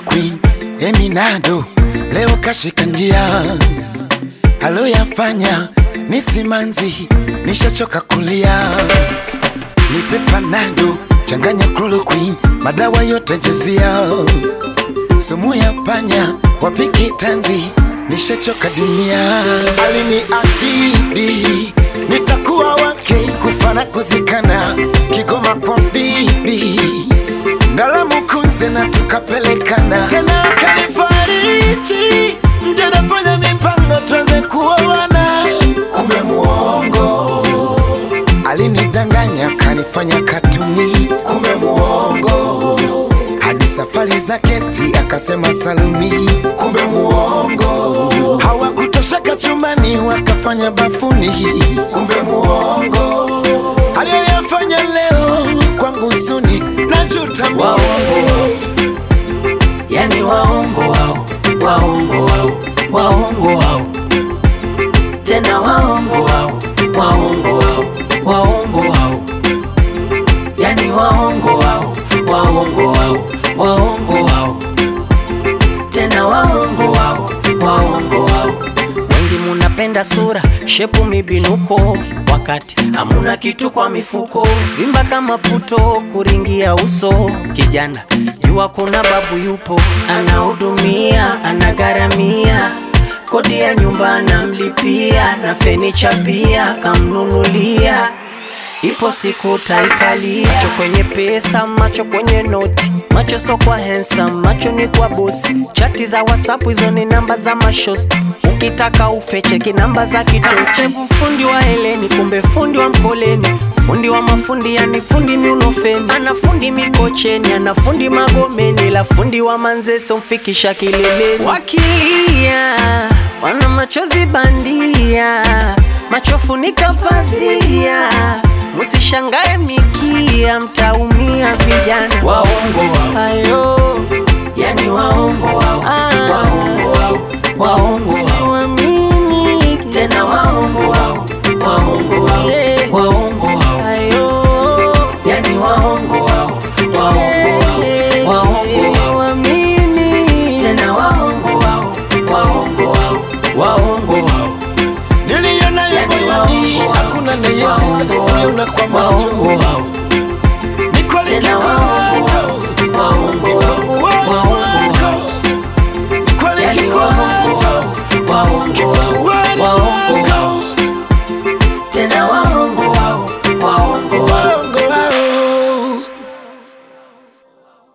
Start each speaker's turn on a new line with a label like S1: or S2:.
S1: Queen Eminado leo kashika njia, aloyafanya ni simanzi, nishachoka kulia. Nipe Panado, changanya Chloroquine, madawa yote jezia. Sumu ya panya, wapiki tanzi, nishachoka dunia. Aliniahidi nitakuwa wake, kufana kuzikana, Kigoma kwa bibi Ndalamu Kunze na tukapelekana. Tena kanifariji, nje nafanya mipango tuanze kuoana. Kumbe muongo, alinidanganya kanifanya katuni. Kumbe muongo, hadi safari za kesti akasema saluni. Kumbe muongo, hawakutosheka chumbani wakafanya bafuni. Kumbe muongo, aliyoyafanya leo kwangu suni najuta.
S2: Waongo, yani waongo wao, waongo wao, waongo wao, tena waongo wao, waongo wao, waongo wao, yani waongo wao, waongo wao, waongo wao, tena waongo wao, waongo wao. Wengi munapenda sura, shepu mibinuko, wakati hamuna kitu kwa mifuko. Vimba kama puto, kuringia uso. Kijana, jua kuna babu yupo, anahudumia, anagaramia, kodi ya nyumba anamlipia, na fenicha pia kamnunulia. Ipo siku taikalia. Macho kwenye pesa, macho kwenye noti, macho so kwa handsome, macho ni kwa bosi. Chati za WhatsApp hizo ni namba za mashosti, ukitaka ufeche kinamba za kidosi. Fundi wa Heleni kumbe fundi wa Mkoleni, fundi wa mafundi yani fundi miunofeni. Ana fundi Mikocheni, ana fundi Magomeni, la fundi wa Manzese mfikisha kileleni. Wakilia wana machozi bandia, macho funika pazia, musishangae mikia, mtaumia vijana. Waongo wao, ayo, yani waongo wao, waongo wao, waongo wao, siwamini tena. Waongo wao, waongo wao, waongo wao, ayo, yani waongo wao, waongo wao, waongo wao, siwamini tena. Waongo wao, waongo wao, waongo wao,
S1: niliona yani hakuna nayeweza kuona kwa macho. Ni kweli
S2: tena waongo wao, waongo wao, waongo wao,
S1: ni kweli
S2: yani waongo wao, waongo wao, waongo wao, tena waongo wao, waongo wao.